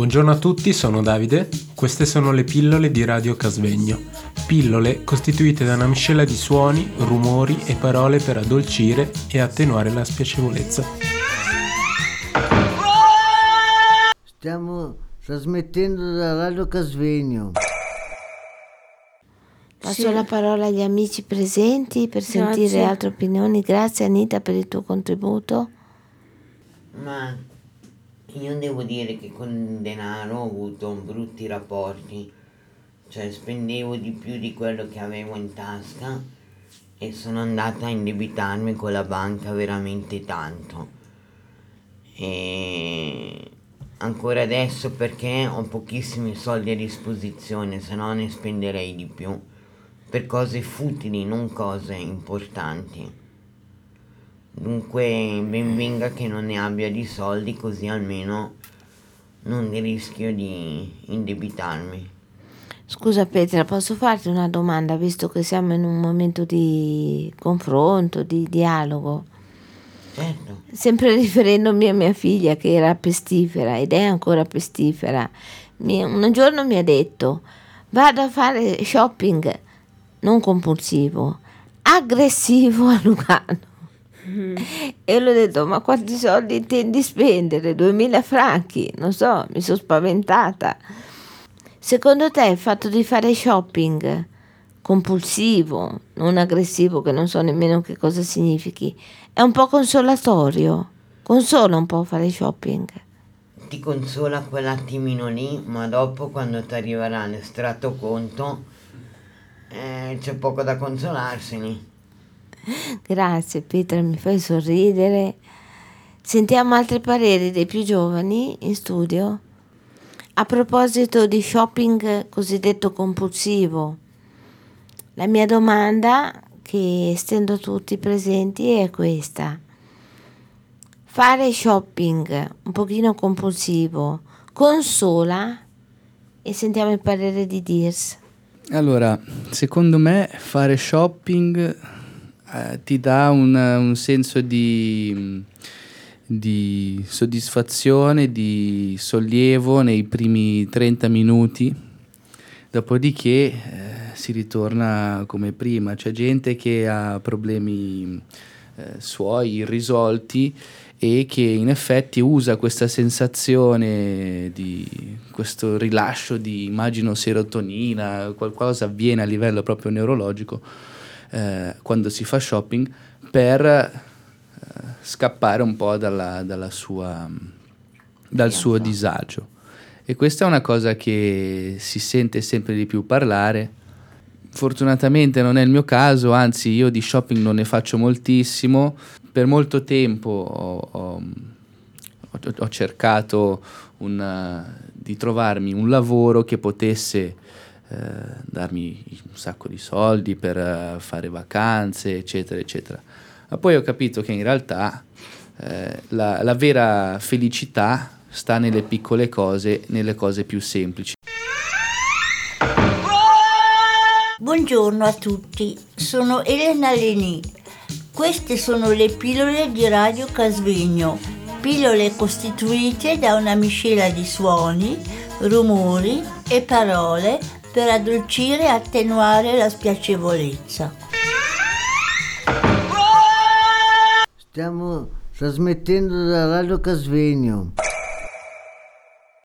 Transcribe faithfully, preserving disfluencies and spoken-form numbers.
Buongiorno a tutti, sono Davide. Queste sono le pillole di Radio Casvegno. Pillole costituite da una miscela di suoni, rumori e parole per addolcire e attenuare la spiacevolezza. Stiamo trasmettendo da Radio Casvegno. Passo Sì. la parola agli amici presenti per sentire Grazie. altre opinioni. Grazie Anita per il tuo contributo. Ma io devo dire che con il denaro ho avuto brutti rapporti, cioè spendevo di più di quello che avevo in tasca e sono andata a indebitarmi con la banca veramente tanto. E ancora adesso perché ho pochissimi soldi a disposizione, se no ne spenderei di più, per cose futili, non cose importanti. Dunque ben venga che non ne abbia di soldi, così almeno non ne rischio di indebitarmi. Scusa Petra, posso farti una domanda visto che siamo in un momento di confronto, di dialogo? Certo. Sempre riferendomi a mia figlia che era pestifera ed è ancora pestifera. Mi- un giorno mi ha detto: vado a fare shopping non compulsivo, aggressivo a Lugano. E le ho detto: ma quanti soldi intendi spendere? duemila franchi? Non so, mi sono spaventata. Secondo te il fatto di fare shopping compulsivo, non aggressivo, che non so nemmeno che cosa significhi, è un po' consolatorio? Consola un po' fare shopping? Ti consola quell'attimino lì, ma dopo quando ti arriverà l'estratto conto eh, c'è poco da consolarsene. Grazie Petra, mi fai sorridere. Sentiamo altri pareri dei più giovani in studio. A proposito di shopping cosiddetto compulsivo, la mia domanda che estendo a tutti i presenti è questa: fare shopping un pochino compulsivo consola? E sentiamo il parere di Dirs. Allora, secondo me fare shopping eh, ti dà un, un senso di, di soddisfazione, di sollievo nei primi trenta minuti, dopodiché eh, si ritorna come prima. C'è gente che ha problemi eh, suoi irrisolti e che in effetti usa questa sensazione di questo rilascio di, immagino, serotonina, qualcosa avviene a livello proprio neurologico eh, quando si fa shopping, per eh, scappare un po' dalla, dalla sua, dal suo disagio. E questa è una cosa che si sente sempre di più parlare. Fortunatamente non è il mio caso, anzi io di shopping non ne faccio moltissimo. Per molto tempo ho, ho, ho cercato una, di trovarmi un lavoro che potesse eh, darmi un sacco di soldi per uh, fare vacanze, eccetera, eccetera. Ma poi ho capito che in realtà eh, la, la vera felicità sta nelle piccole cose, nelle cose più semplici. Buongiorno a tutti, sono Elena Leni. Queste sono le pillole di Radio Casvegno, pillole costituite da una miscela di suoni, rumori e parole per addolcire e attenuare la spiacevolezza. Stiamo trasmettendo da Radio Casvegno.